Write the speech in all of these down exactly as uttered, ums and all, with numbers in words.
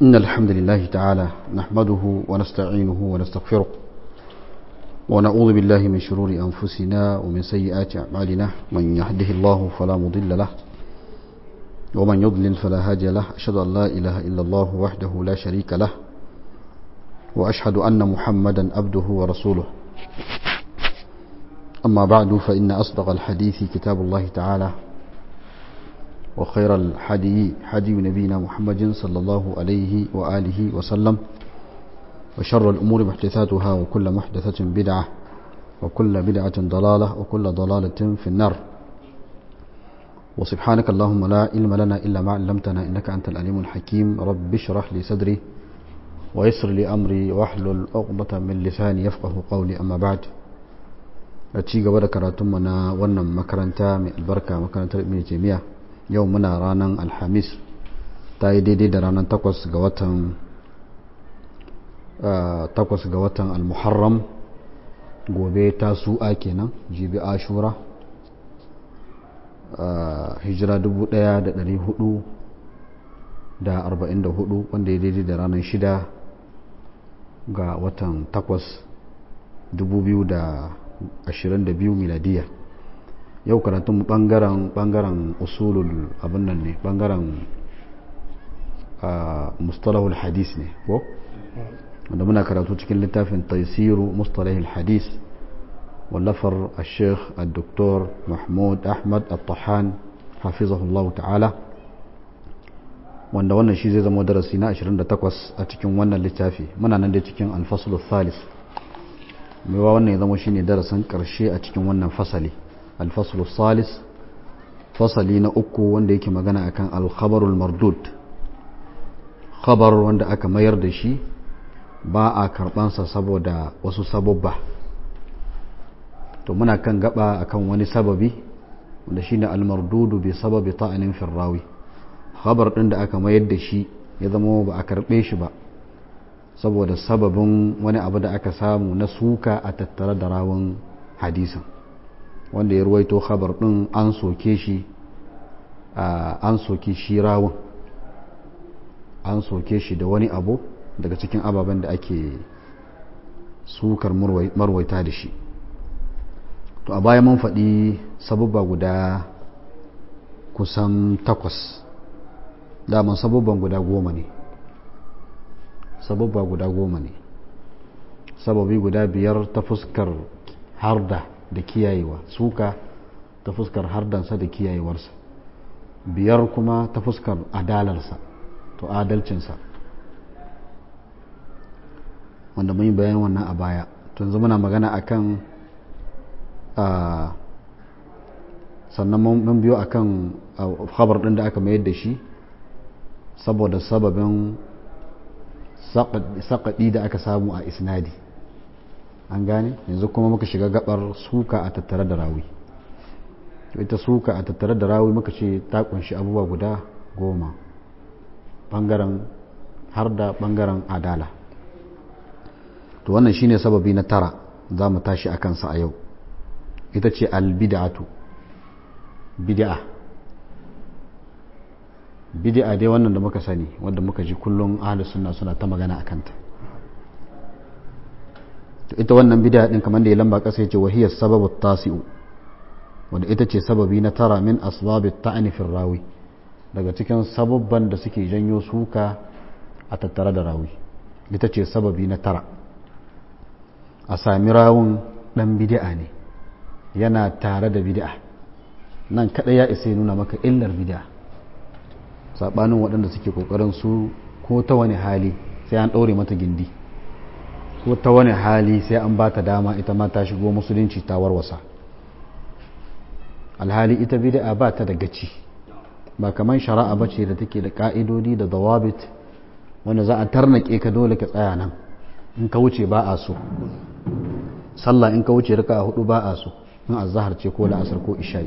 إن الحمد لله تعالى نحمده ونستعينه ونستغفره ونعوذ بالله من شرور أنفسنا ومن سيئات أعمالنا من يهده الله فلا مضل له ومن يضلل فلا هادي له أشهد أن لا إله إلا الله وحده لا شريك له وأشهد أن محمدا عبده ورسوله أما بعد فإن أصدق الحديث كتاب الله تعالى وخير الحدي حدي نبينا محمد صلى الله عليه وآله وسلم وشر الأمور محدثاتها وكل محدثة بدعة وكل بدعة ضلالة وكل ضلالة في النار وسبحانك اللهم لا علم لنا إلا ما علمتنا إنك أنت العليم الحكيم رب اشرح لي صدري ويسر لي أمري واحلل عقدة من لساني يفقه قولي أما بعد أتشي قبل كراتمنا ونم مكرنتا من البركة مكرنتا ابن تيمية yau muna ranar alhamis ta yi daidai da ranar takwas ga watan takwas ga watan almuharram gobe ta su'a kenan jibi ashura hijira dubu daya da dari hudu da arba'in da hudu wanda ya daidai da ranar shida ga watan takwas dubu biyu da ashirin da biyu miladiyya. Yau karatun bangaren bangaren usulul abin nan ne bangaren mustalahul hadis ne ko wanda muna karatu cikin littafin taysiru mustalahul hadis wallafar al-sheikh al-doktor Mahmud Ahmad al-Tahan hafizahullah ta'ala wanda wannan shi zai zama darasi na ashirin da takwas a cikin wannan littafi. Muna nan da cikin al-fasl al-thalith mewa wannan ya zama shine darasin karshe a cikin wannan fasali. الفصل الثالث فصلي na uku wanda yake magana akan al-khabarul mardud, khabar wanda aka mayar da shi ba a karban sa saboda wasu sababba. To muna kan gaba akan wani sababi wanda shine al-mardudu bi sababi ta'anin fi rawi, khabar din da aka mayar da shi ya zama ba a karbe shi ba saboda sababin wani abu da aka samu na suka a tattare da rawun hadisin wanda ya ruwaito khabar din an soke shi an soke shi rawun an soke shi da wani abu daga cikin ababen da ake sukar marwaita da shi. To a baya mun faɗi sababba guda kusan takwas, daman sababban guda goma ne sababba guda goma ne sababi guda biyar ta fuskar harda da kiyayewa, suka ta fuskar hardansa da kiyayewarsa, biyar kuma ta fuskar adalarsa to adalcinsa wanda mun yi bayan wannan a baya. To yanzu muna magana akan sannan mun biyo akan khabar din da aka mayar da shi saboda sababin saƙaɗi da aka samu a isnadi, an gane. Yanzu kuma muka shiga gabar suka a tattare da rawi. Ita suka a tattare da rawi muka ce ta kunshi abubuwa guda goma, bangaren har da bangaren adala. To wannan shine sababi na tara za mu tashi a kansa a yau. Ita ce albid'atu, bid'a. Bid'a dai wannan da muka sani wanda muka ji kullum ahlus sunna suna ta magana akan ta. Ita wannan bid'a din kamar da ya lamba kasa yace wahiya sababu tasi'u, wanda ita ce sababi na tara min asbabit ta'ni fi rawi, daga cikin sababban da suke janyo suka a tattare da rawi. Ita ce sababi na tara a sami rawun dan bid'a ne, yana tare da bid'a. Nan kada ya isa nuna maka illar bid'a, sabanin waɗanda suke kokarin su ko ta wani hali sai an ɗaure mata gindi, ko ta wani hali sai an ba ta dama ita ma ta shigo musulunci ta warwasa. Alhali ita bid'a ba ta da gaci, ba kamar shari'a ba ce da take da ka'idodi da dawabit wanda za a tarnake ka dole ka tsaya nan, in ka wuce ba a so. Sallah in ka wuce raka a hudu ba a so, in azhar ce ko la'asar ko isha'i,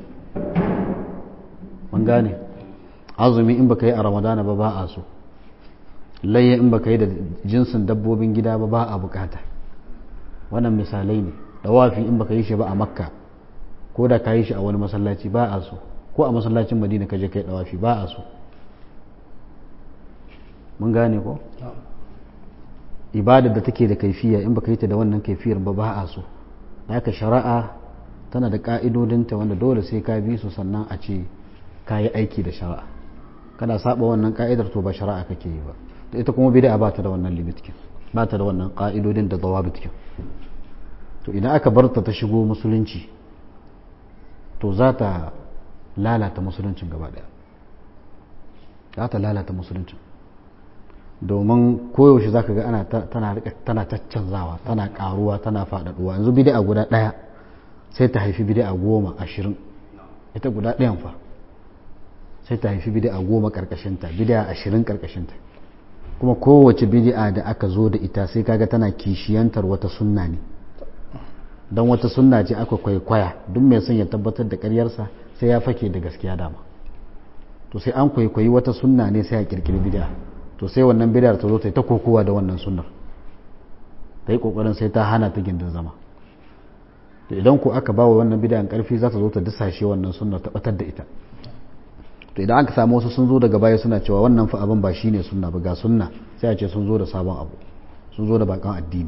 mun gane. Azumi in baka yi a ramadana ba ba a so, layya in baka yi da jinsin dabbobin gida ba ba a bukata. Wannan misalai ne. Dawafi in baka yi shi ba a Makka ko da ka yi shi a wani masallaci ba a so, ko a masallacin Madina ka je kai dawafi ba a so. mun gane ko ibada da take da kaifiya in baka yi ta da wannan kaifiyar ba ba a so da haka shari'a tana da ka'idodinta wanda dole sai ka bi su sannan a ce ka yi aiki da shari'a kana saba wannan ka'idar to ba shari'a kake yi ba to ita kuma bid'a ba ta da wannan limit kin ba ta da wannan ka'idodin da dawabit kin to idan aka bar ta ta shigo musulunci to za ta lalata musuluncin gaba daya za ta lalata musuluncin domin koyaushe za ka ga ana tana caccanzawa tana karuwa tana faɗaɗuwa yanzu bid'a guda ɗaya sai ta haifi bid'a goma ashirin ita guda ɗayan fa sai ta haifi bid'a goma ƙarƙashinta bid'a ashirin ƙarƙashinta kuma kowace bid'a da aka zo da ita sai kaga tana kishiyantar wata sunna ne don wata sunna ce aka kwaikwaya duk mai son ya tabbatar da ƙaryarsa sai ya fake da gaskiya dama to sai an kwaikwayi wata sunna ne sai a kirkiri bid'a to sai wannan bid'ar ta zo ta yi ta kokowa da wannan sunnar ta yi kokarin sai ta hana ta gindin zama to idan ku aka ba wa wannan bid'an karfi za ta zo ta disashe wannan sunnar ta batar da ita to idan aka samu wasu sun zo daga baya suna cewa wannan fa abin ba shine sunna ba ga sunna sai a ce sun zo da sabon abu sun zo da bakan addini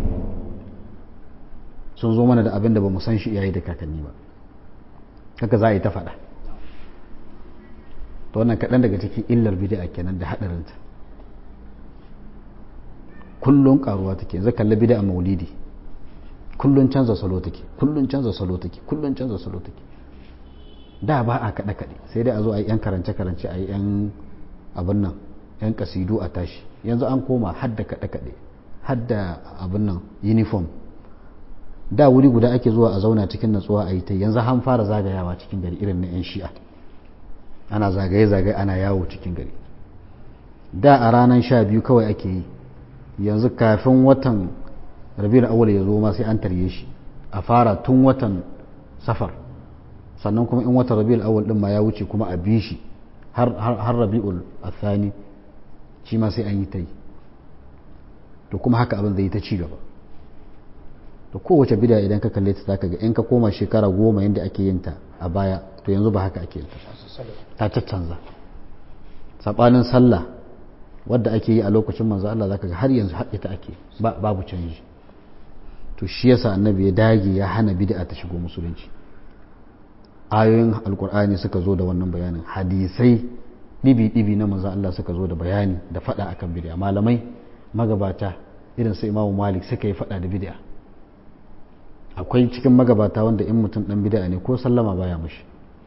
sun zo mana da abin da ba mu san shi iyaye da kakanni ba haka za a yi ta faɗa to wannan kaɗan daga cikin illar bid'a kenan da haɗarinta kullun karuwa take yanzu kalli bid'a maulidi kullun canza salo take kullun canza salo take kullun canza salo take da ba a kaɗe kaɗe sai dai a zo a yi yan karance karance a yi yan abin nan yan kasidu a tashi yanzu an koma hadda kaɗe kaɗe hadda abin nan uniform da wuri guda ake zuwa a zauna cikin natsuwa a yi ta yanzu an fara zagayawa cikin gari irin na yan shi'a ana zagaye-zagaye ana yawo cikin gari da a ranar sha biyu kawai ake yi yanzu kafin watan rabiul awwal ya zo ma sai an tarye shi a fara tun watan safar sannan kuma in watan rabiul awwal din ma ya wuce kuma a bi shi har har rabiul athani shi ma sai an yi ta yi to kuma haka abin zai yi ta ci gaba to kowace bid'a idan ka kalle ta zaka ga in ka koma shekara goma yanda ake yin ta a baya to yanzu ba haka ake yin ta ta caccanza sabanin sallah wadda ake yi a lokacin manzo Allah zaka ga har yanzu har ita ake babu canji to shi yasa annabi ya dage ya hana bid'a ta shigo musulunci ayoyin alkur'ani suka zo da wannan bayanin hadisai dibi dibi na manzo Allah suka zo da bayani da fada akan bid'a malamai magabata irin su Imam Malik suka yi fada da bid'a akwai cikin magabata wanda in mutum dan bid'a ne ko sallama baya mushi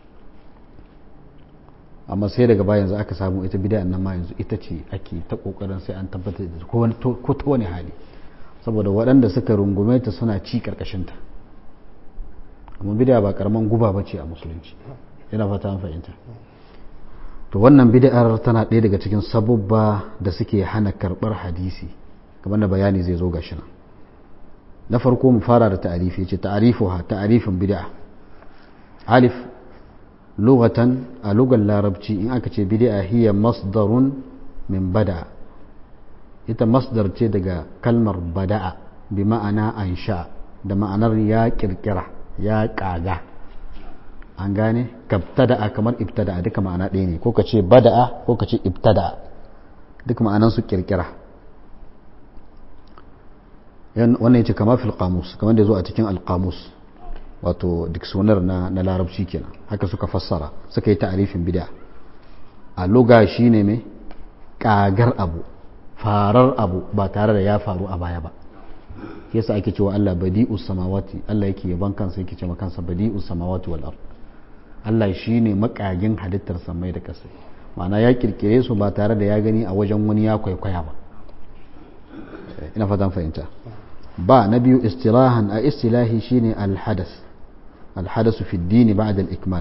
amma sai daga baya yanzu aka samu ita bid'a nan ma yanzu ita ce ake ta kokarin sai an tabbatar da ko ta wani hali saboda waɗanda suka rungume ta suna ci karkashin ta amma bid'a ba karaman guba bace a musulunci ina fata an fahimta to wannan bid'ar tana ɗaya daga cikin sabubba da suke hana karɓar hadisi kamar da bayani zai zo gashi nan na farko mu fara da ta'arifi yace ta'arifuha ta'arifin bid'a alif lughatan a lugar larabci in aka ce bid'a hiya masdarun min bada ita masdar ce daga kalmar bada'a bi ma'ana ansha da ma'anar ya kirkira ya kaga an gane kabtada'a kamar ibtada'a duka ma'ana ɗaya ne ko ka ce bada'a ko ka ce ibtada'a duka ma'anan su kirkira wannan yace kama fil qamus kamar da zo a cikin al-qamus wato dictionary na na larabci kenan haka suka fassara suka yi ta'arifin bid'a a lugha shine me kagar abu farar abu ba tare da ya faru a baya ba yasa ake cewa Allah badi'us samawati Allah yake yaban kansa yake cewa kansa badi'us samawati wal ard Allah shine makagin halittar samai da ƙasa ma'ana ya kirkire su ba tare da ya gani a wajen wani ya kwaikwaya ba ina fatan fahimta ba na biyu istirahan a istilahi shine al-hadas al-hadasu fi ad-din ba'da al-ikmal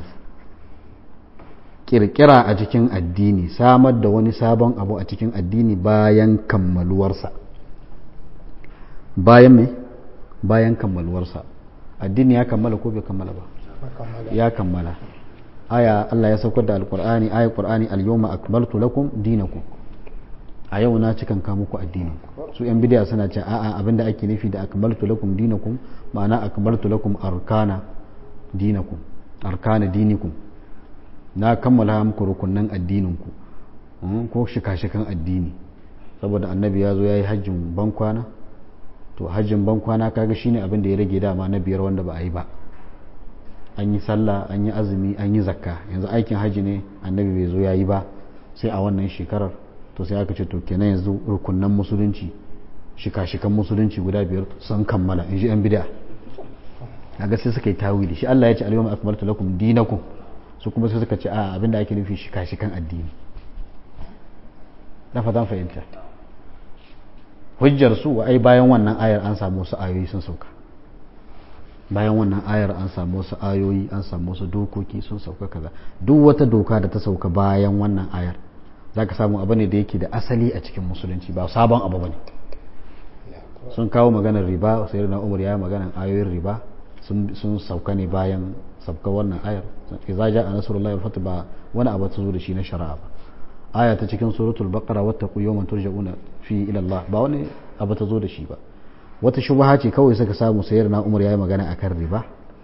kirkira a cikin addini samar da wani sabon abu a cikin addini bayan kammaluwarsa bayan me bayan kammaluwarsa addini ya kammala ko bai kammala ba ya kammala aya Allah ya saukar da alqur'ani ayat qur'ani al-yawma akmaltu lakum dinakum a yau na cikan ka muku addini su yan bidiya suna ce a'a abinda ake nufi da akmaltu lakum dinakum ma'ana akmaltu lakum arkana dinakum arkana dinikum na kammala muku rukunnan addininku ko shika-shikan addini saboda annabi ya zo ya yi hajjin bankwana, to hajjin bankwana kaga shine abin da ya rage dama na biyar wanda ba a yi ba. An yi sallah, an yi azumi, an yi zakka, yanzu aikin hajji ne annabi bai zo ya yi ba sai a wannan shekarar. To sai aka ce to kenan yanzu rukunan musulunci, shika-shikan musulunci guda biyar sun kammala in ji yan bid'a. Kaga sai suka yi tawili, shi Allah ya ce al-yawma akmaltu lakum dinakum, su kuma sai suka ce a abinda ake nufi shika-shikan addini. Na fatan fahimta. Hujjar su ai bayan wannan ayar an samu wasu ayoyi sun sauka, bayan wannan ayar an samu wasu ayoyi, an samu wasu dokoki sun sauka kaza. Duk wata doka da ta sauka bayan wannan ayar zaka samu abu ne da yake da asali a cikin musulunci, ba sabon abu bane. Sun kawo maganar riba, sayyidina Umar ya yi maganar ayoyin riba sun sauka ne bayan sauka wannan ayar. Idza jaa nasrullahi wal fath, ba wani abu ta zo da shi na shari'a ba. Aya ta cikin suratul baqara, wattaqu yawman turja'una fi ila Allah, ba wani abu ta zo da shi ba. Wata shubha ce kawai suka samu, sayyidina Umar ya yi magana akan riba,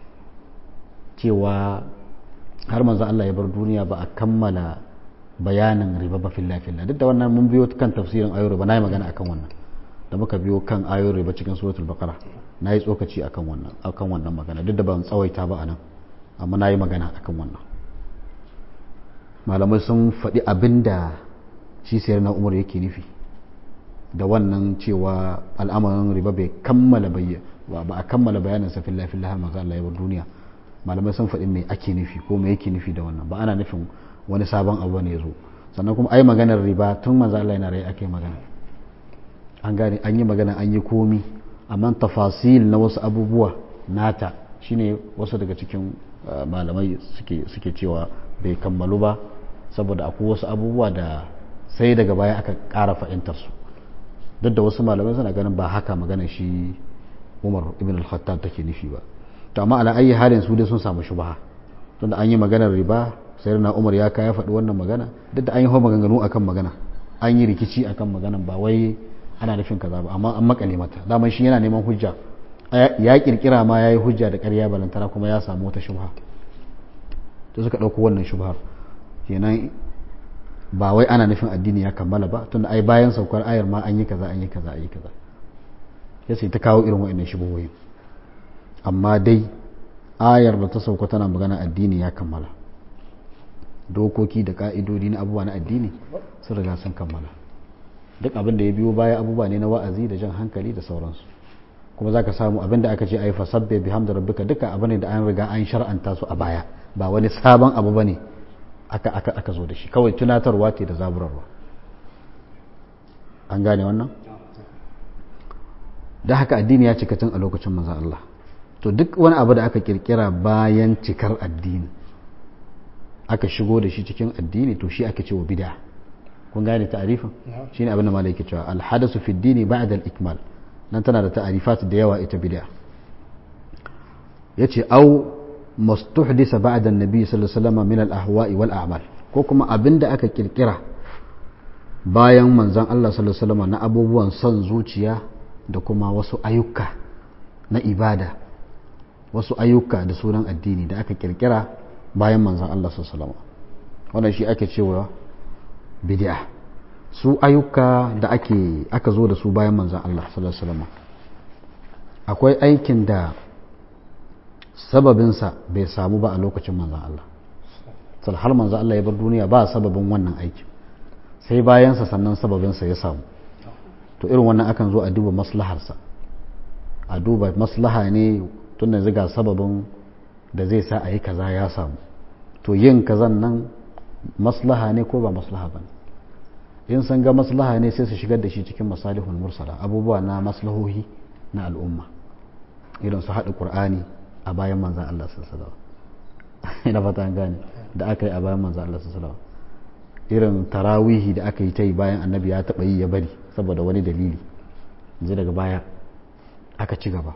cewa har manzo Allah ya bar duniya ba a kammala bayanin riba ba filla filla. Duk da wannan mun biyo kan tafsirin ayoyin riba, na yi magana akan wannan da muka biyo kan ayoyin riba cikin suratul baqara, na yi tsokaci akan wannan akan wannan magana, duk da ban tsawaita ba anan, amma na yi magana akan wannan. Malamai sun faɗi abin da shi sayar na Umar yake nufi da wannan, cewa al'amarin riba bai kammala bayyana ba a kammala bayanin sa filla filla har manzo Allah ya bar duniya. Malamai sun faɗi me ake nufi ko me yake nufi da wannan, ba ana nufin wani sabon abu ne zo. Sannan kuma ai maganar riba tun manzo Allah yana rai ake magana, an gane, an yi magana, an yi komi, amma tafasil na wasu abubuwa nata shine wasu daga cikin malamai suke suke cewa bai kammalu ba, saboda akwai wasu abubuwa da sai daga baya aka ƙara fahimtar su. Duk da wasu malamai suna ganin ba haka magana shi Umar ibn al-Khattab take nufi ba. To amma ala ayi halin su dai sun samu shubha, tunda an yi maganar riba, sayyidina Umar ya kai ya faɗi wannan magana, duk da an yi hawa maganganu akan magana, an yi rikici akan magana, ba wai ana nufin kaza ba, amma an makale mata. Daman shi yana neman hujja, ya kirkira ma yayi hujja da ƙarya balantana kuma ya samu wata shubha, to suka ɗauko wannan shubhar. Kenan ba wai ana nufin addini ya kammala ba, tunda ai bayan saukar ayar ma an yi kaza an yi kaza an yi kaza, ya sai ta kawo irin wa'annan shubuhoyi. Amma dai ayar da ta sauka tana magana addini ya kammala, dokoki da ka'idodi na abubuwa na addini sun riga sun kammala. Duk abin da ya biyo baya abubuwa ne na wa'azi da jan hankali da sauransu. Kuma za ka samu abin da aka ce ai fasabbe bihamdi rabbika, duka abu ne da an riga an shar'anta su a baya, ba wani sabon abu bane aka aka aka zo da shi, kawai tunatarwa ce da zaburarwa. An gane wannan? Da haka addini ya cika tun a lokacin manzon Allah. To duk wani abu da aka kirkira bayan cikar addini aka shigo da shi cikin addini, to shi aka ce wa bid'a. Kun gane ta'arifin? Shine abin da malai yake cewa al-hadasu fi ad-dini ba'da al-ikmal. Nan tana da ta'arifat da yawa ita bid'a. Yace au mastuhdisa ba'da an-nabi sallallahu alaihi wasallam min al-ahwa'i wal a'mal, ko kuma abinda aka kirkira bayan manzon Allah sallallahu alaihi wasallam na abubuwan son zuciya da kuma wasu ayyuka na ibada, wasu ayyuka da sunan addini da aka kirkira bayan manzon Allah sallallahu alaihi wasallam. Wannan shi ake cewa bid'a. Su ayyuka da ake aka zo da su bayan manzon Allah sallallahu alaihi wasallam, akwai aikin da sababinsa bai samu ba a lokacin manzon Allah. Sai har manzon Allah ya bar duniya ba sababin wannan aikin, sai bayansa sannan sababinsa ya samu. To irin wannan akan zo a duba maslaharsa, a duba maslaha ne tun da ziga sababin da zai sa a yi kaza ya samu, to yin kazan nan maslaha ne ko ba maslaha ba ne. In sun ga maslaha ne sai su shigar da shi cikin masalihul mursala, abubuwa na maslahohi na al'umma, irin su haɗa ƙur'ani a bayan manzan Allah sallallahu alaihi wasallam. Ina fata an gane, da aka yi a bayan manzan Allah sallallahu alaihi wasallam. Irin tarawihi da aka yi ta yi bayan annabi ya taɓa yi ya bari saboda wani dalili, yanzu daga baya aka ci gaba.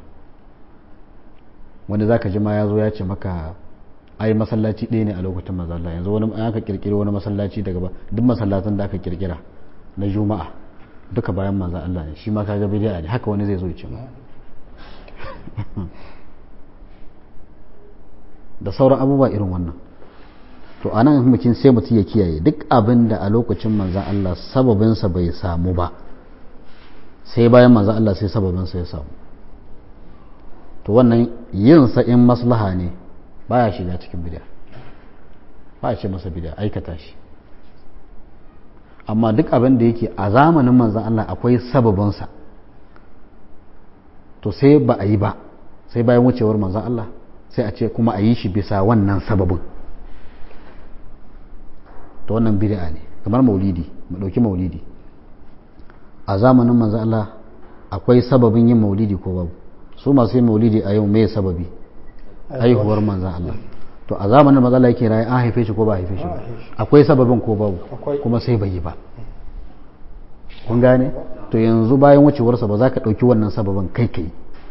Wanda zaka ji ma ya zo ya ce maka ai masallaci ɗaya ne a lokacin manzan Allah, yanzu wani aka kirkiri wani masallaci daga ba, duk masallatan da aka kirkira na juma'a duka bayan manzan Allah ne, shi ma kaga bid'a ne. Haka wani zai zo ya ce ma da sauran abubuwa irin wannan. To anan mutum sai mutum ya kiyaye duk abin da a lokacin manzan Allah sababinsa bai samu ba, sai bayan manzon Allah sai sababin sa ya samu. To wannan yin sa in maslaha ne baya shiga cikin bid'a, ba a ce masa bid'a aikata shi. Amma duk abin da yake a zamanin manzon Allah akwai sababin sa, to sai ba a yi ba sai bayan wucewar manzon Allah, sai a ce kuma a yi shi bisa wannan sababin, to wannan bid'a ne. Kamar maulidi, mu dauki maulidi, a zamanin manzon Allah akwai sababin yin maulidi ko babu? Su masu yin maulidi a yau me sababi? Haihuwar manzon Allah. To a zamanin manzon Allah yake raye an haife shi ko ba haife shi ba? Akwai sababin ko babu? Kuma sai bai yi ba. Kun gane? To yanzu bayan wucewarsa ba za ka ɗauki wannan sababin kai kai.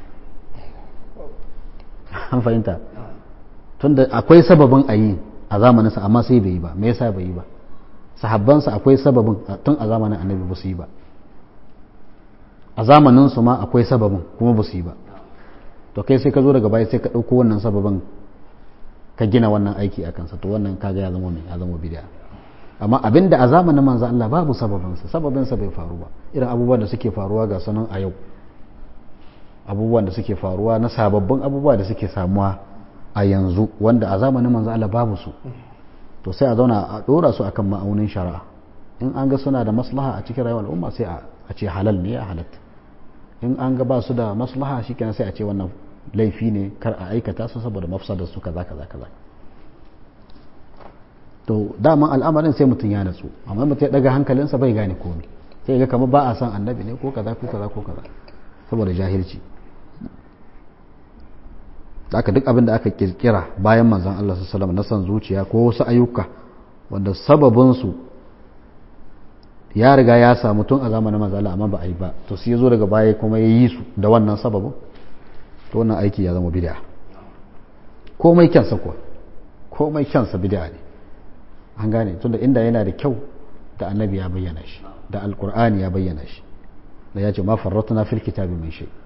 An fahimta? Tunda akwai sababin a yi a zamaninsa amma sai bai yi ba. Me yasa bai yi ba? Sahabbansa akwai sababin tun a zamanin annabi ba su yi ba. A zamaninsu ma akwai sababin kuma ba su yi ba. To kai sai ka zo daga baya sai ka ɗauko wannan sababin ka gina wannan aiki a kansa, to wannan kaga ya zama mai ya zama bid'a. Amma abinda a zamanin manzo Allah babu sababinsa, sababinsa bai faru ba. Irin abubuwan da suke faruwa ga sanan a yau, abubuwan da suke faruwa na sababbin abubuwa da suke samuwa a yanzu wanda a zamanin manzo Allah babu su, to sai a zauna a dora su akan ma'aunin shari'a. In an ga suna da maslaha a cikin rayuwar al'umma sai a ce halal ne ya halatta. In an ga ba su da maslaha shikenan sai a ce wannan laifi ne kar a aikata su saboda mafsadar su kaza kaza kaza. To daman al'amarin sai mutum ya natsu, amma mutum ya daga hankalinsa bai gane komai, sai ga kamar ba a san annabi ne ko kaza ko kaza ko kaza saboda jahilci. Haka duk abin da aka kirkira bayan manzon Allah sallallahu alaihi wasallam na san zuciya ko wasu ayyuka wanda sababin su ya riga ya samu tun a zamanin manzon Allah amma ba a yi ba, to sai ya zo daga baya kuma ya yi su da wannan sababin, to wannan aiki ya zama bid'a. Komai kyansa kuwa, komai kyansa bid'a ne. An gane, tunda inda yana da kyau da annabi ya bayyana shi, da alkur'ani ya bayyana shi, da ya ce ma farratna fil kitabi min shay.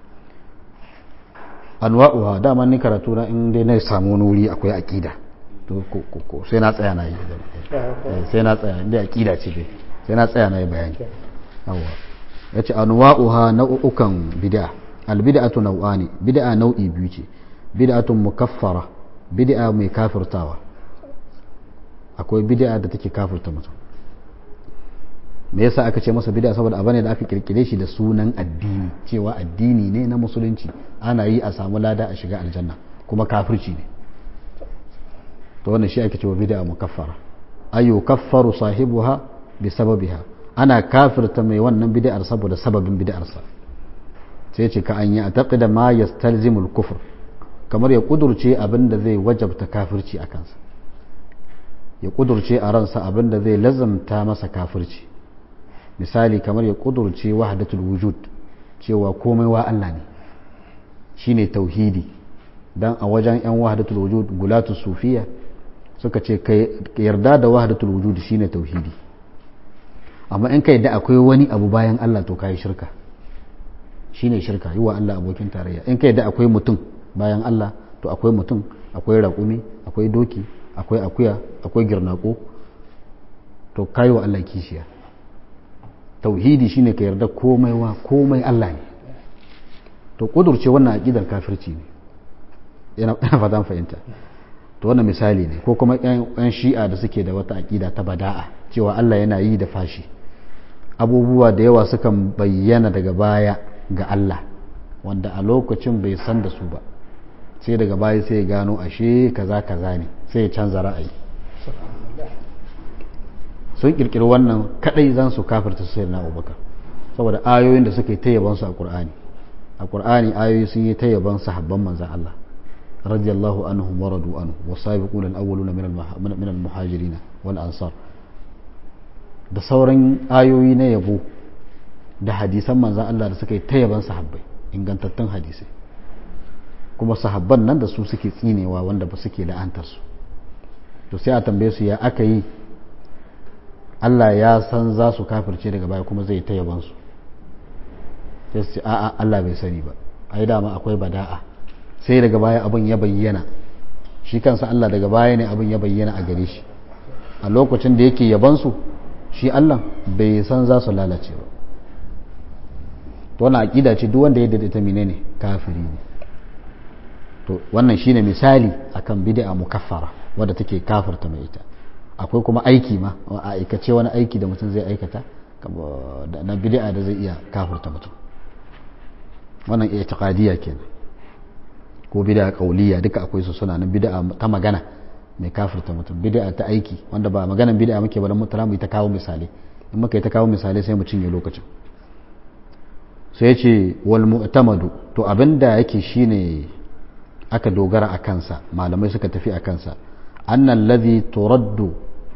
Anwa'uha, dama ni karatu na in dai na samu wani wuri akwai aqida to ko ko sai na tsaya na yi sai na tsaya inda aqida ce dai sai na tsaya na yi bayani. Yawa yace anwa'uha nau'ukan bid'a. Al bid'atu nau'ani, bid'a nau'i biyu ce. Bid'atun mukaffara, bid'a mai kafirtawa. Akwai bid'a da take kafirta mutum. Me yasa aka ce masa bid'a? Saboda abane da aka kirkire shi da sunan addini, cewa addini ne na musulunci, ana yi a samu lada a shiga aljanna, kuma kafirci ne. To wannan shi ake cewa bid'a mukaffara. Ayu kaffaru sahibuha bi sababiha, ana kafirta mai wannan bid'ar saboda sababin bid'arsa. Sai ce ka an yi ataqida ma yastalzimul kufr, kamar ya kudurce abinda zai wajabta kafirci a kansa, ya kudurce a ransa abinda zai lazamta masa kafirci. Misali kamar ya kudurce wahdatul wujud, cewa komai wa Allah ne, shine tauhidi. Dan a wajen yan wahdatul wujud gulatu sufiya suka ce kai yarda da wahdatul wujud shine tauhidi. Amma in kai da akwai wani abu bayan Allah to kai shirka, shine shirka, yi wa Allah abokin tarayya. In kai da akwai mutum bayan Allah to akwai mutum, akwai raƙumi, akwai doki, akwai akuya, akwai girnako, to kai wa Allah kishiya. Tauhidi shine ka yarda komai wa komai Allah ne. To kudurce wannan aqidar kafirci ne, yana fatan fahimta. To wannan misali ne. Ko kuma yan shi'a da suke da wata aqida ta bada'a, cewa Allah yana yi da fashi. Abubuwa da yawa sukan bayyana daga baya ga Allah wanda a lokacin bai san da su ba, sai daga baya sai ya gano ashe kaza kaza ne, sai ya canza ra'ayi. Sun kirkiri wannan kadai zan su kafirta sai na Abubakar, saboda ayoyin da suke tayyaban su a Qur'ani. A Qur'ani ayoyi sun yi tayyaban sahabban manzon Allah radiyallahu anhum wa radu anhu was-sabiquna al-awwaluna min al-muhajirin wal ansar. Da sauran ayoyi na yabo da hadisan manzon Allah da suke tayyaban sahabbai, ingantattun hadisai. Kuma sahabban nan da su suke tsinewa wanda ba suke la'antar su. To sai a tambaye su ya aka yi Allah ya san za su kafirce daga baya kuma zai ta yabansu. Sai su ce a'a Allah bai sani ba, ai dama akwai bada'a, sai daga baya abin ya bayyana. Shi kansa Allah daga baya ne abin ya bayyana a gare shi. A lokacin da yake yabansu shi Allah bai san za su lalace ba. to wannan aqida ce duk wanda ya daidaita menene kafiri ne. to wannan shine misali akan bid'a mukaffara wadda take kafirta mai ita. akwai kuma aiki ma a aikace wani aiki da mutum zai aikata na bid'a da zai iya kafirta mutum, wannan i'tiqadiyya kenan, ko bid'a qauliyya duka akwai su suna nan. bid'a ta magana mai kafirta mutum, bid'a ta aiki wanda ba maganan bid'a muke ba dan mutala mu ta kawo misali, in muka yi ta kawo misali sai mu cinye lokacin. sai ya ce wal mu'tamadu, to abinda yake shine aka dogara a kansa, malamai suka tafi a kansa, annal ladhi turaddu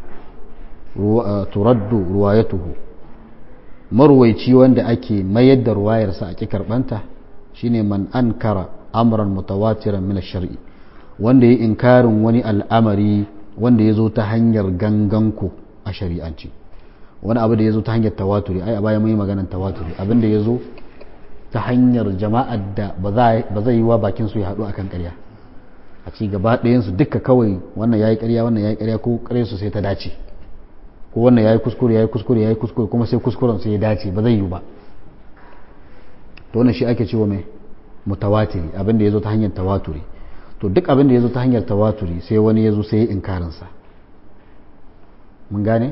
turaddu ruwayatuhu, marwaici wanda ake mayar da ruwayarsa a kikarbanta shine man ankara amran mutawatiran min ash-shar'i, wanda ya inkarin wani al'amari wanda ya zo ta hanyar ganganku a shari'anci. wani abu da ya zo ta hanyar tawaturi, ai a baya mun yi maganar tawaturi, abin da ya zo ta hanyar jama'ar da ba zai yi wa bakin su ya haɗu akan ƙarya, a ci gaba ɗayansu duka kawai wannan yayi ƙarya wannan yayi ƙarya, ko ƙarya su sai ta dace, ko wannan yayi kuskure yayi kuskure yayi kuskure kuma sai kuskuren sai ya dace, ba zai yi ba. to wannan shi ake cewa mai mutawatiri, abin da ya zo ta hanyar tawaturi. to duk abin da ya zo ta hanyar tawaturi sai wani ya zo sai ya inkarin sa, mun gane,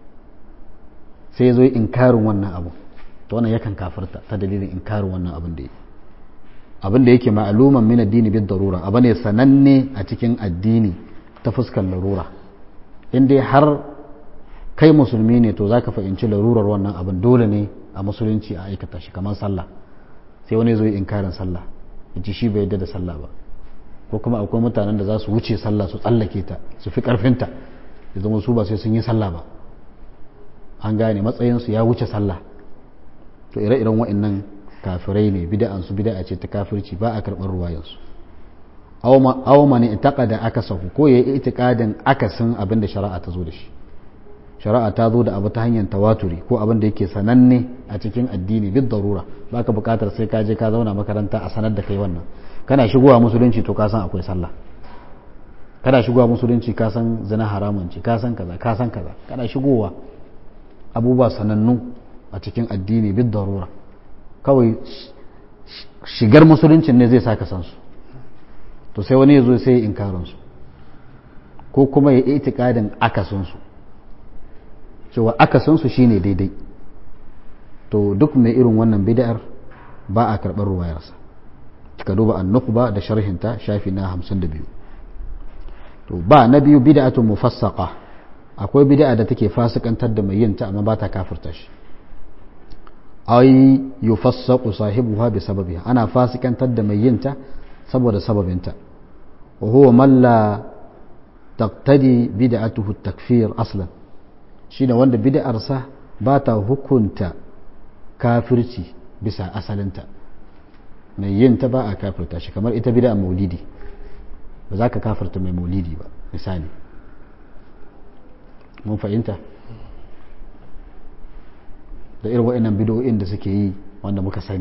sai ya zo ya inkarin wannan abu, to wannan yakan kafirta ta dalilin inkarin wannan abin da yake abin da yake ma'luman min addini bid darura, abu ne sananne a cikin addini ta fuskar larura. in dai har kai musulmi ne to zaka fahimci larurar wannan abin, dole ne a musulunci a aikata shi, kamar sallah. sai wani zo yi inkarin sallah, yace shi bai yarda da sallah ba, ko kuma akwai mutanen da za su wuce sallah su tsallake ta su fi karfinta, ya zama su ba sai sun yi sallah ba, an gane matsayinsu ya wuce sallah. to ire-iren wa'annan kafirai ne, bid'ansu bid'a ce ta kafirci, ba a karɓar ruwayansu. aw man i'taqada akasahu, ko yayi i'tiqadin akasin abin da shari'a ta zo da shi. shari'a ta zo da abu ta hanyar tawaturi, ko abin da yake sananne a cikin addini bid darura, baka buƙatar sai ka je ka zauna makaranta a sanar da kai wannan. kana shigowa musulunci to ka san akwai sallah, kana shigowa musulunci ka san zina haramun ce, ka san kaza ka san kaza, kana shigowa abubuwa sanannu a cikin addini bid darura, kawai shigar musuluncin ne zai saka san su. to sai wani ya zo sai ya inkarin su, ko kuma ya itikadin akasin su, cewa akasin su shine daidai. to duk mai irin wannan bid'ar ba a karɓar ruwayarsa. ka duba an-nukhba da sharhinta shafi na hamsin da biyu. to ba na biyu bid'atun mufassaqa, akwai bid'a da take fasikantar da mai yin ta amma ba ta kafirta shi. ay yufassaqu sahibuha bi sababiha, ana fasikantar da mai yin ta saboda sababinta. wa huwa man la taqtadi bid'atuhu at-takfir aslan, shine wanda bid'arsa ba ta hukunta kafirci bisa asalinta. mai yin ta ba a kafirta shi, kamar ita bid'a maulidi, ba za ka kafirta mai maulidi ba misali, mun fahimta. da irin waɗannan bid'o'in da suke yi wanda muka sani,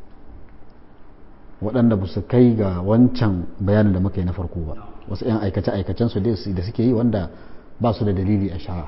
waɗanda ba su kai ga wancan bayanin da muka yi na farko ba, wasu 'yan aikace-aikacen su da suke yi wanda ba su da dalili a shara.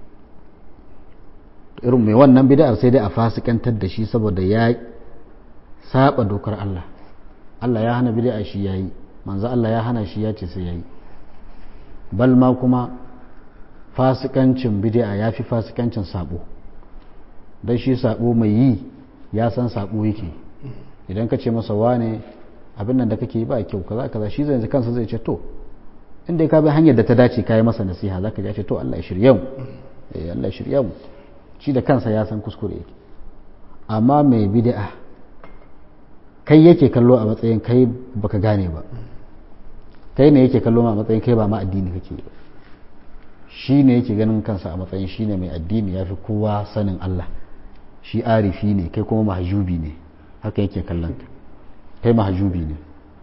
irin mai wannan bid'ar sai dai a fasikantar da shi saboda ya saba dokar Allah. Allah ya hana bid'a shi yayi, manzo Allah ya hana shi ya ce sai yayi. bal ma kuma fasikancin bid'a yafi fasikancin sabo, dan shi sabo mai yi ya san sabo yake. idan ka ce masa wane abin nan da kake ba kyau kaza kaza, shi zai kansa zai ce to inda ka bi hanyar da ta dace kai masa nasiha, zaka ji ce to Allah ya shirye mu, eh Allah ya shirye mu, shi da kansa ya san kuskure yake. amma mai bid'a kai yake kallo a matsayin kai baka gane ba, kai ne yake kallo a matsayin kai ba ma addini kake ba, shi ne yake ganin kansa a matsayin shi ne mai addini, ya fi kowa sanin Allah, shi arifi ne, kai kuma mahajubi ne, haka yake kallon ka, kai mahajubi ne.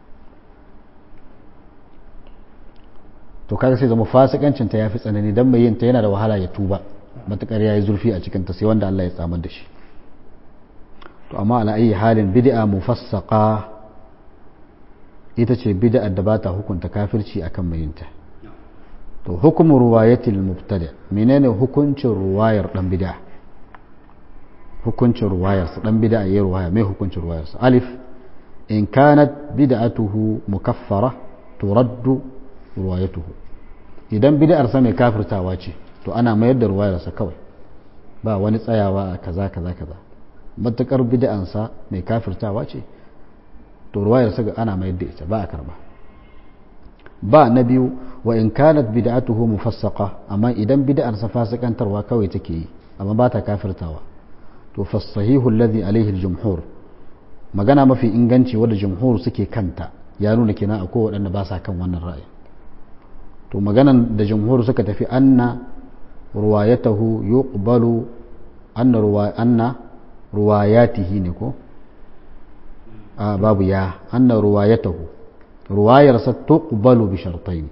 to kaga sai zama fasikancin ta yafi tsanani, dan mai yin ta yana da wahala ya tuba matakar yayi zurfi a cikin ta, sai wanda Allah ya tsamar da shi. to amma ala ayi halin bid'a mufassaqa ita ce bid'ar da bata hukunta kafirci akan mai yin ta. to hukumu ruwayatil mubtada, menene hukuncin ruwayar dan bid'a? hukuncin ruwayarsa dan bid'a yayi ruwaya mai hukuncin ruwayarsa alif in kanat bid'atuhu mukaffara turaddu ruwayatuhu idan bid'arsa mai kafirtawa ce to ana mayar da ruwayarsa kawai ba wani tsayawa a kaza kaza kaza matakar bid'ansa mai kafirtawa ce to ruwayarsa ga ana mayar da ita ba a karba ba na biyu wa in kanat bid'atuhu mufassaqa amma idan bid'arsa fasikantarwa kawai take yi amma ba ta kafirtawa to fasahihu alladhi alayhi aljumhur magana mafi inganci wanda jumhur suke kanta ya nuna kenan akwai waɗanda ba sa kan wannan ra'ayi to maganan da jumhur suka tafi anna ruwayatahu yuqbalu anna ruwa anna ruwayatihi ne ko a babu ya anna ruwayatahu ruwayarsa tuqbalu bi shartayn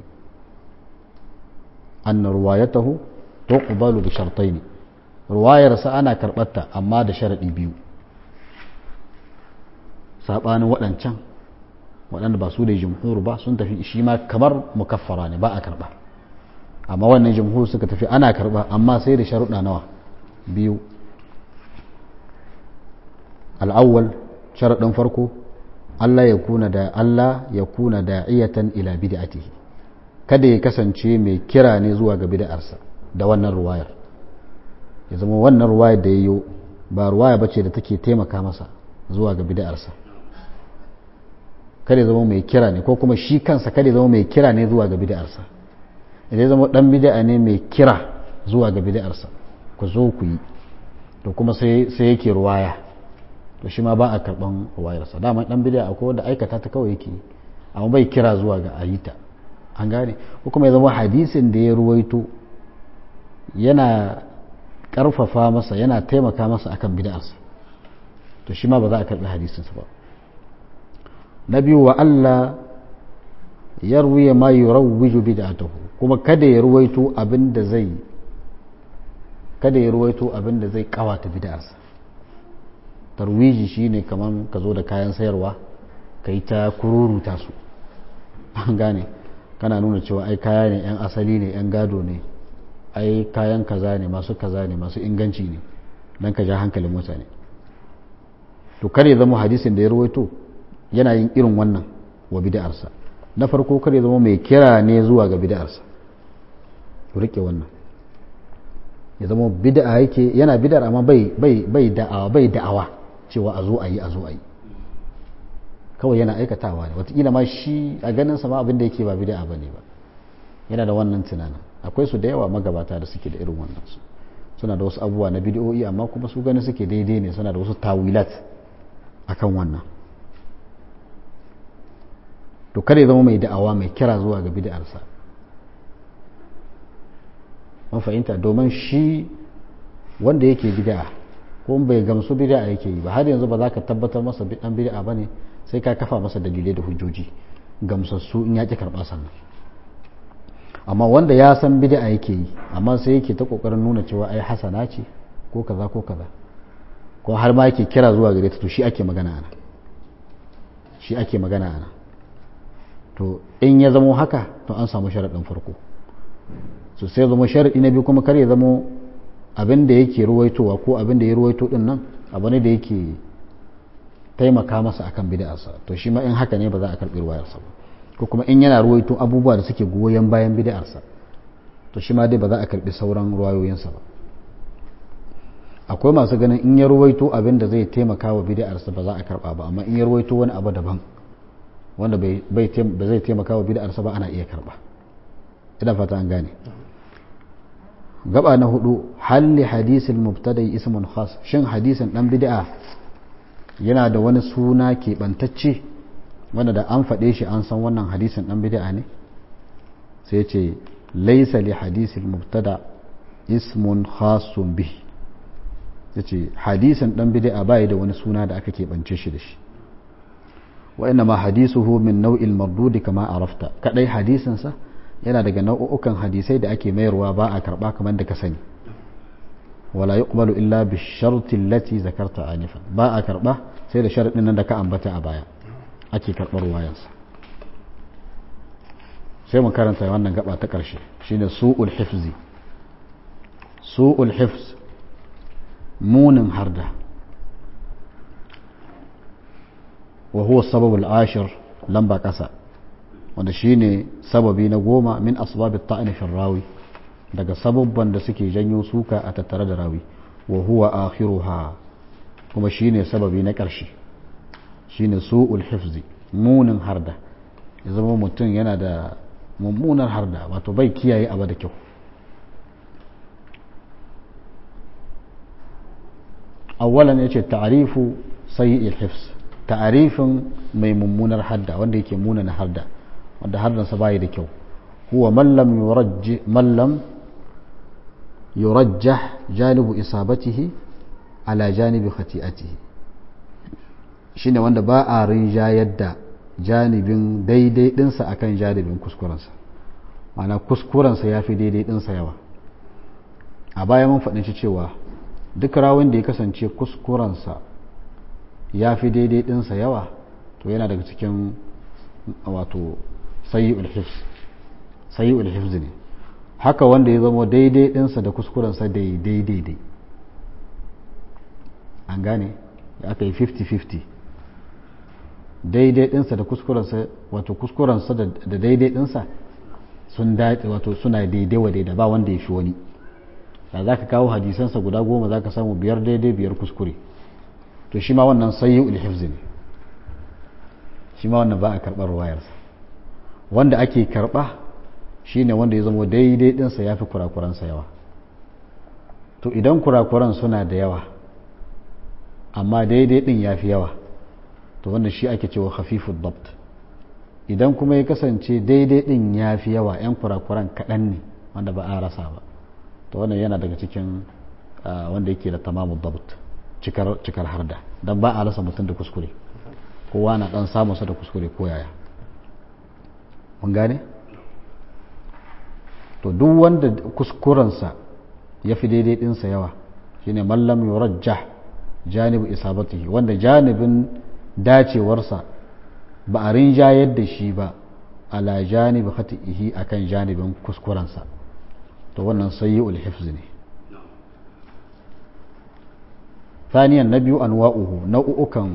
anna ruwayatahu tuqbalu bi shartayn ruwayarsa ana karɓarta amma da sharaɗi biyu saɓanin waɗancan waɗanda ba su da jumhur ba sun tafi shi ma kamar mukaffara ne ba a karɓa amma wannan jumhur suka tafi ana karɓa amma sai da sharuɗa nawa biyu al'awwal sharaɗin farko Allah ya kuna da Allah ya kuna da'iyatan ila bid'atihi kada ya kasance mai kira ne zuwa ga bid'arsa da wannan ruwayar ya zama wannan ruwayar da yayi ba ruwaya bace da take taimaka masa zuwa ga bid'arsa kada ya zama mai kira ne ko kuma shi kansa kada ya zama mai kira ne zuwa ga bid'arsa idan ya zama dan bid'a ne mai kira zuwa ga bid'arsa ku zo ku yi to kuma sai sai yake ruwaya to shi ma ba a karban ruwayarsa dama dan bid'a akwai wanda aikata ta kawai yake amma bai kira zuwa ga ayita an gane ko kuma ya zama hadisin da ya ruwaito yana karfafa masa yana taimaka masa akan bid'arsa to shi ma ba za a karbi hadisinsa ba na biyu wa Allah ya ruwaya ma yurawwiju bid'atahu kuma kada ya ruwaito abinda zai kada ya ruwaito abinda zai kawata bid'arsa tarwiji shine kaman ka zo da kayan sayarwa kai ta kururuta su an gane kana nuna cewa ai kaya ne yan asali ne yan gado ne ai kayan kaza ne masu kaza ne masu inganci ne dan ka ja hankalin mutane to kare zama hadisin da ya ruwaito yana yin irin wannan wa bid'arsa na farko kare zama mai kira ne zuwa ga bid'arsa ku rike wannan ya zama bid'a yake yana bid'ar amma bai bai bai da'awa bai da'awa cewa a zo a yi a zo a yi kawai yana aikatawa ne wataƙila ma shi a ganin sa ma abin da yake ba bid'a bane ba yana da wannan tunanin akwai su da yawa magabata da suke da irin wannan su suna da wasu abubuwa na bid'o'i amma kuma su ganin suke daidai ne suna da wasu tawilat akan wannan to kada ya zama mai da'awa mai kira zuwa ga bid'arsa mun fahimta domin shi wanda yake bid'a ko bai gamsu bid'a yake yi ba har yanzu ba za ka tabbatar masa dan bid'a bane sai ka kafa masa dalilai da hujjoji gamsassu in ya ki karba sannan amma wanda ya san bid'a yake yi amma sai yake ta kokarin nuna cewa ai hasana ce ko kaza ko kaza ko har ma yake kira zuwa gare ta to shi ake magana ana shi ake magana ana to in ya zamo haka to an samu sharaɗin farko so sai zama sharaɗi na biyu kuma kar ya zamo abin da yake ruwaitowa ko abin da ya ruwaito din nan abu ne da yake taimaka masa akan bid'arsa to shi ma in haka ne ba za a karɓi ruwayarsa ba ko kuma in yana ruwaito abubuwa da suke goyon bayan bid'arsa to shi ma dai ba za a karɓi sauran ruwayoyinsa ba akwai masu ganin in ya ruwaito abin da zai taimaka wa bid'arsa ba za a karɓa ba amma in ya ruwaito wani abu daban wanda bai zai taimaka wa bid'arsa ba ana iya karɓa ina fata an gane gaba na hudu halli hadisin mubtada'i ismun khas shin hadisin dan bid'a yana da wani suna keɓantacce wanda da an faɗe shi an san wannan hadisin dan bid'a ne sai ce laisa li hadisil mubtada ismun khasun bihi yace hadisin dan bid'a bai da wani suna da aka keɓance shi da shi wa inna ma hadisuhu min nau'il mardudi kama arafta kadai hadisin sa yana daga nau'ukan hadisai da ake mayarwa ba a karba kamar da ka sani wala yuqbalu illa bi sharti allati zakarta anifan ba a karba sai da sharadin nan da ka ambata a baya ake karbar wayansa sai mun karanta wannan gaba ta karshe shine su'ul hifzi su'ul hifz munin harda wa huwa sababul ashir lamba kasa wanda shine sababi na goma min asbabit ta'ni fi rawi daga sababban da suke janyo suka a tattare da rawi wa huwa akhiruha kuma shine sababi na ƙarshe shine su'ul hifzi munin harda ya zama mutum yana da mummunar harda wato bai kiyaye abu da kyau awwalan yace ta'rifu sayyi'il hifz ta'rifin mai mummunar harda wanda yake munana harda wanda hardansa bai da kyau huwa man lam yurajjih man lam yurajjah janibu isabatihi ala janibi khati'atihi shine wanda ba a rinjayar da janibin daidai dinsa akan janibin kuskurensa ma'ana kuskurensa ya fi daidai dinsa yawa a baya mun faɗin cewa duk rawun da ya kasance kuskurensa ya fi daidai dinsa yawa to yana daga cikin wato sayyi'ul hifz sayyi'ul hifz ne haka wanda ya zama daidai dinsa da kuskurensa daidai daidai an gane da aka yi fifty fifty daidai dinsa da kuskurensa wato kuskurensa da daidai dinsa sun dace wato suna daidai wa daidai ba wanda ya fi wani da za ka kawo hadisansa guda goma za ka samu biyar daidai biyar kuskure to shi ma wannan sayyi'ul hifz ne shi ma wannan ba a karɓar ruwayarsa wanda ake karɓa shine wanda ya zama daidai dinsa ya fi kurakuransa yawa to idan kurakuran suna da yawa amma daidai din ya fi yawa to wannan shi ake cewa khafifud dabt idan kuma ya kasance daidai din ya fi yawa yan kurakuran kaɗan ne wanda ba a rasa ba to wannan yana daga cikin wanda yake da tamamud dabt cikar cikar harda dan ba a rasa mutum da kuskure kowa na dan samun sa da kuskure ko yaya mun gane to duk wanda kuskurensa ya fi daidai dinsa yawa shine mallam yurajjah janibu isabatihi wanda janibin dacewarsa ba a rinjayar da shi ba ala janibi khati'ihi akan janibin kuskurensa to wannan sayyi'ul hifz ne thaniyan na biyu anwa'uhu nau'ukan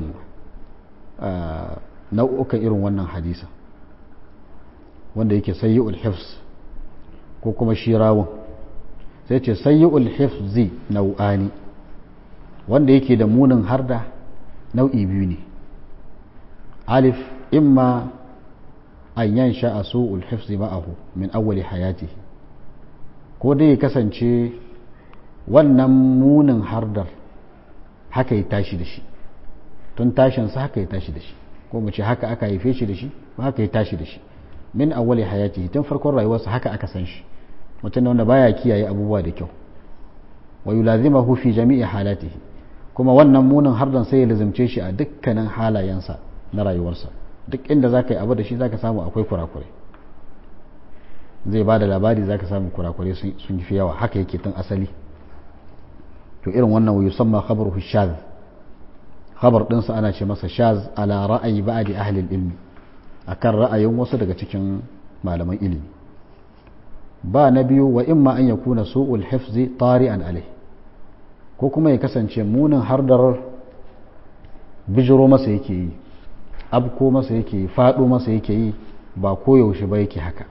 nau'ukan irin wannan hadisa wanda yake sayyi'ul hifz ko kuma shi rawun sai ce sayyi'ul hifzi nau'ani wanda yake da munin harda nau'i biyu ne alif imma an yansha a su'ul hifzi ma'ahu min awwali hayatihi ko dai ya kasance wannan munin hardar haka ya tashi da shi tun tashinsa haka ya tashi da shi ko mu ce haka aka haife shi da shi ko haka ya tashi da shi min awwali hayatihi tun farkon rayuwarsa haka aka san shi mutum wanda baya kiyaye abubuwa da kyau wa yulazimahu fi jami'i halatihi kuma wannan munin hardan sai ya lazimce shi a dukkanin halayensa na rayuwarsa duk inda zaka yi abu da shi zaka samu akwai kurakure zai ba da labari zaka samu kurakure sun fi yawa haka yake tun asali to irin wannan wa yusamma khabaruhu shaz khabar dinsa ana ce masa shaz ala ra'ayi ba'di ahli ilmi akan ra'ayin wasu daga cikin malaman ilimi ba na biyu wa imma an yakuna su'ul hifzi tari'an alai ko kuma ya kasance munin hardar bijiro masa yake yi abko masa yake yi fado masa yake yi ba koyaushe ba yake haka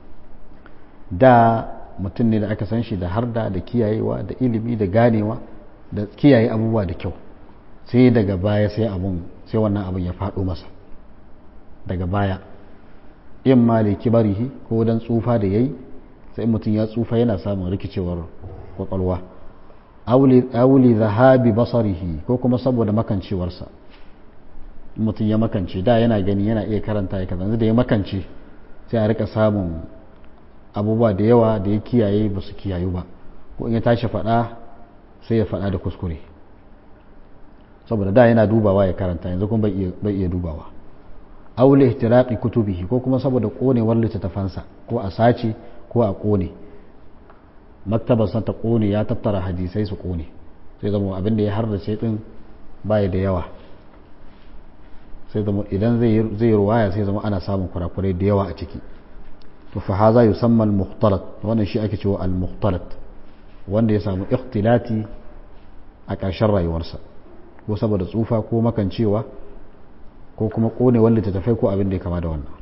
da mutum ne da aka san shi da harda da kiyayewa da ilimi da ganewa da kiyaye abubuwa da kyau sai daga baya sai abun sai wannan abun ya fado masa daga baya in ma da kibarihi ko dan tsufa da yayi sai mutum ya tsufa yana samun rikicewar kwakwalwa auli zahabi basarihi ko kuma saboda makancewarsa mutum ya makance da yana gani yana iya karanta ya kaza da ya makance sai a rika samun abubuwa da yawa da ya kiyaye ba su kiyayu ba ko in ya tashi faɗa sai ya faɗa da kuskure saboda da yana dubawa ya karanta yanzu kuma bai iya dubawa auli ihtiraqi kutubihi ko kuma saboda konewar littattafansa ko a sace ko a kone maktabarsa ta kone ya tattara hadisai su kone sai zama abin da ya hardace din baya da yawa sai zama idan zai ruwaya sai zama ana samun kurakurai da yawa a ciki to fa haza yusamma al-mukhtalat wannan shi ake cewa al-mukhtalat wanda ya samu ikhtilati a ƙarshen rayuwarsa ko saboda tsufa ko makancewa ko kuma kone wanda ta tafai ko abin da ya kama da wannan.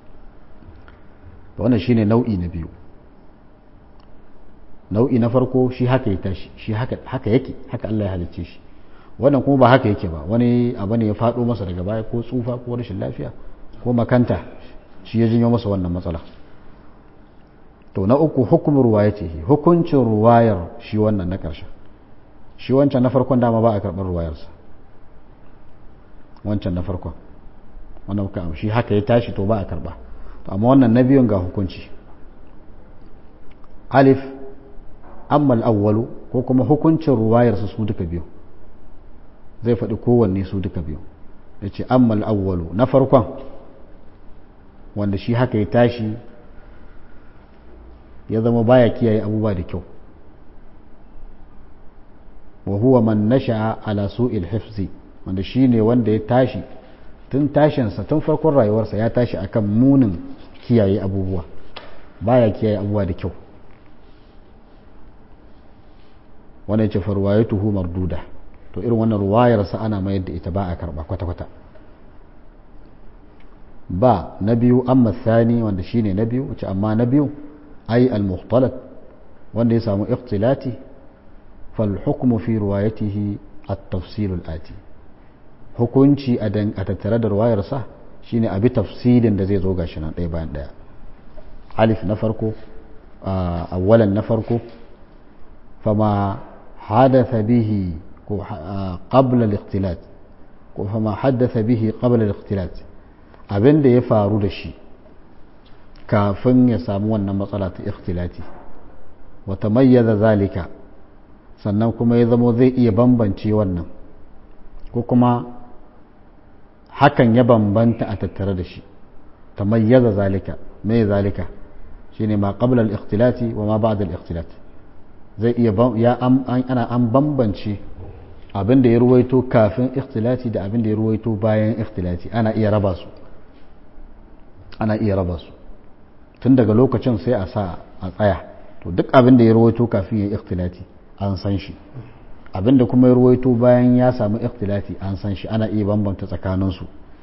Wannan shine nau'i na biyu. Nau'i na farko shi haka ya tashi, shi haka haka yake, haka Allah ya halicce shi. Wannan kuma ba haka yake ba, wani abu ne ya faɗo masa daga baya ko tsufa ko rashin lafiya ko makanta shi ya jinyo masa wannan matsala. To na uku hukumin ruwayatihi, hukuncin ruwayar shi wannan na ƙarshen. Shi wancan na farkon dama ba a karɓar ruwayarsa. Wancan na farkon wannan muka shi haka ya tashi to ba a karɓa. To amma wannan na biyun ga hukunci. Alif amma al-awwalu ko kuma hukuncin ruwayarsa su duka biyu. Zai faɗi kowanne su duka biyu. Yace amma al-awwalu na farkon wanda shi haka ya tashi ya zama baya kiyaye abubuwa da kyau. Wa huwa man nasha'a ala su'il hifzi, wanda shine wanda ya tashi tun tashinsa tun farkon rayuwarsa ya tashi akan munin kiyaye abubuwa, baya kiyaye abubuwa da kyau. Wannan yace farwayatuhu marduda, to irin wannan ruwayarsa ana mayar da ita ba a karba kwata-kwata. Ba na biyu amma thani wanda shine na biyu, wace amma na biyu ai al-mukhtalat wanda ya samu ikhtilati fal hukmu fi riwayatihi at-tafsil al-ati, hukunci a tattare da ruwayarsa shine abi tafsilin da zai zo gashi nan ɗaya bayan ɗaya. Alif na farko, awwalan na farko, fama hadatha bihi ko qabla al-ikhtilat ko fama hadatha bihi qabla al-ikhtilat, abinda ya faru da shi kafin ya samu wannan matsala ta ikhtilati, wa tamayyaza zalika, sannan kuma ya zamo zai iya bambance wannan ko kuma hakan ya bambanta a tattare da shi. Tamayyaza zalika, me zalika shine ma qabla al-ikhtilati wa ma ba'da al-ikhtilat. Zai iya ya ana an bambance abin da ya ruwaito kafin ikhtilati da abin da ya ruwaito bayan ikhtilati, ana iya raba su ana iya raba su tun daga lokacin sai a sa a tsaya. To duk abin da ya ruwaito kafin ya ikhtilati an san shi, abin da kuma ya ruwaito bayan ya samu ikhtilati an san shi, ana iya bambanta tsakaninsu.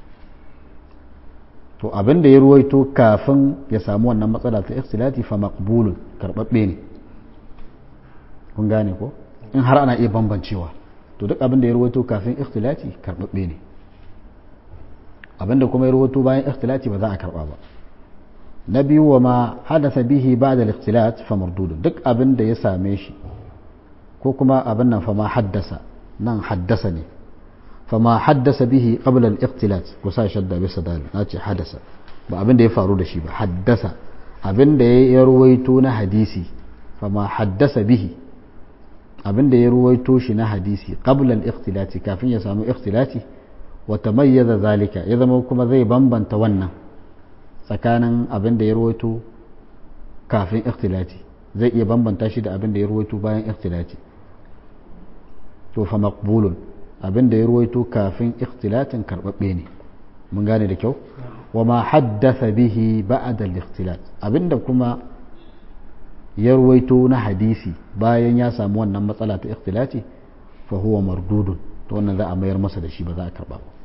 To abin da ya ruwaito kafin ya samu wannan matsala ta ikhtilati fa maqbulun, karbabbe ne. Kun gane ko? In har ana iya bambancewa, to duk abin da ya ruwaito kafin ikhtilati karbabbe ne, abin da kuma ya ruwaito bayan ikhtilati ba za a karba ba. Na biyu wa ma hadatha bihi ba'da al-ikhtilat fa mardud, duk abin da ya same shi ko kuma abin nan fa ma haddasa, nan haddasa ne, fa ma haddasa bihi qabla al-ikhtilat, ko sa shadda bisa dal na ce hadasa, ba abin da ya faru da shi ba, haddasa abin da ya ruwaito na hadisi, fa ma haddasa bihi abin da ya ruwaito shi na hadisi qabla al-ikhtilati, kafin ya samu ikhtilati, wa tamayyaza zalika, ya zama kuma zai bambanta wannan tsakanin abin da ya ruwaito kafin ikhtilati, zai iya bambanta shi da abin da ya ruwaito bayan ikhtilati. To fa maqbulun, abin da ya ruwaito kafin ikhtilatin karbabbe ne. Mun gane da kyau? Wa ma haddatha bihi ba'da al-ikhtilat, abin da kuma ya ruwaito na hadisi bayan ya samu wannan matsala ta ikhtilati fa huwa mardudun, to wannan za a mayar masa da shi, ba za a karba ba.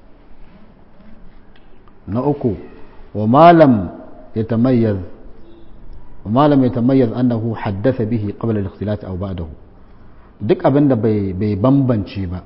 Na uku wa malam yatamayyaz wa malam yatamayyaz annahu haddatha bihi qabla al-ikhtilat aw ba'dahu, duk abinda bai bai bambance ba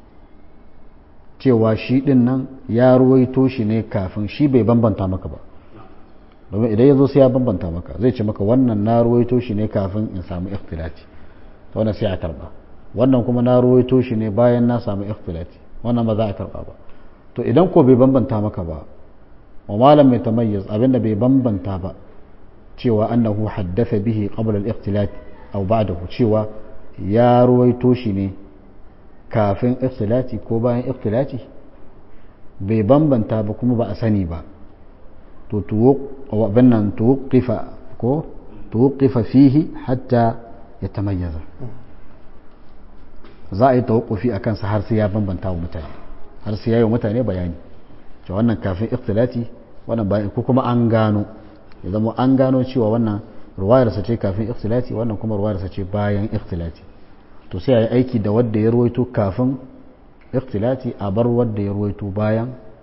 cewa shi din nan ya ruwaito shi ne kafin, shi bai bambanta maka ba. Domin idan ya zo sai ya bambanta maka, zai ce maka wannan na ruwaito shi ne kafin in samu ikhtilati, to wannan sai a karba. Wannan kuma na ruwaito shi ne bayan na samu ikhtilati, wannan ba za a karba ba. To idan ko bai bambanta maka ba, wa malam mai tamayyaz, abinda bai bambanta ba cewa annahu haddatha bihi qabla al-ikhtilat aw ba'dahu, cewa ya ruwaito shi ne kafin ikhtilati ko bayan ikhtilati, bai bambanta ba kuma ba a sani ba, to wannan tuwqifa ko tuwqifa fihi hatta yatamayyaza, za a yi tawaqqufi akan sa har sai ya bambanta wa mutane, har sai ya yi wa mutane bayani cewa wannan kafin ikhtilati, wannan bayan, ko kuma an gano, ya zama an gano cewa wannan ruwayarsa ce kafin ikhtilati, wannan kuma ruwayarsa ce bayan ikhtilati. To sai a yi aiki da wadda ya ruwaito kafin ikhtilati, a bar wadda ya ruwaito bayan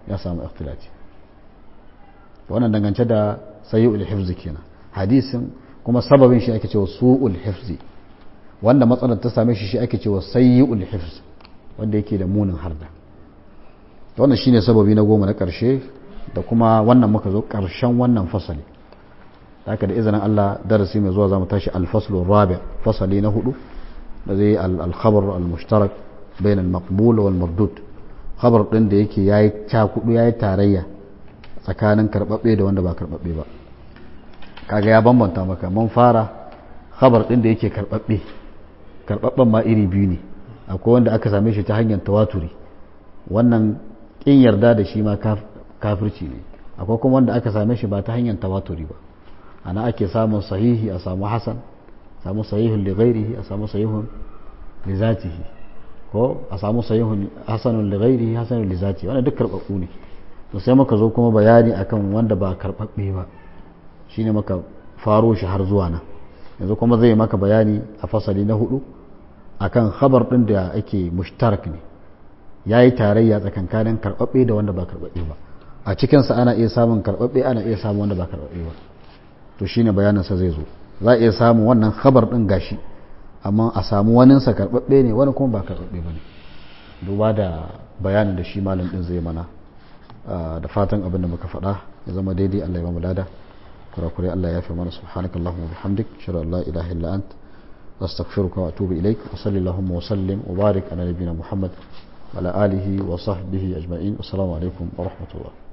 ya samu ikhtilati. wannan dangance da sayyul hifzi kenan hadisin kuma sababin shi ake cewa su'ul hifzi wanda matsalar ta same shi shi ake cewa sayyul hifzi wanda yake da munin harda. wannan shine sababi na goma na karshe da kuma wannan muka zo karshen wannan fasali. haka da izinin Allah darasi mai zuwa zamu tashi al-faslu rabi' fasali na hudu da zai al-khabar al-mushtarak bain al-maqbul wal mardud. khabar din da yake yayi cakudu yayi tarayya tsakanin karbabbe da wanda ba karbabbe ba. kaga ya bambanta maka mun fara khabar din da yake karbabbe karbabban ma iri biyu ne. akwai wanda aka same shi ta hanyar tawaturi wannan kin yarda da shi ma kafirci ne. akwai kuma wanda aka same shi ba ta hanyar tawaturi ba ana ake samun sahihi a samu hasan samu sahihun li ghairihi a samu sahihun li zatihi ko a samu sahihun hasanun li ghairihi hasanun li zatihi wannan duk karbabbu ne. to sai muka zo kuma bayani akan wanda ba karbabbe ba shine maka faro shi har zuwa nan. yanzu kuma zai maka bayani a fasali na hudu akan khabar din da ake mushtarak ne yayi tarayya tsakankanin karbabbe da wanda ba karbabbe ba. a cikin sa ana iya samun karbabbe ana iya samun wanda ba karbabbe ba. to shine bayanin sa zai zo. za a iya samun wannan khabar din gashi amma a samu wanin sa karbabbe ne wani kuma ba karbabbe bane duba da bayanin da shi malam din zai mana. da fatan abin da muka faɗa ya zama daidai Allah ya ba mu lada kurakure Allah ya fi mana subhanakallahumma wa bihamdik ashhadu an la ilaha illa ant astaghfiruka wa atubu ilaik wa sallallahu wa sallim wa barik ala nabiyyina muhammad wa ala alihi wa sahbihi ajma'in. assalamu alaikum wa rahmatullah.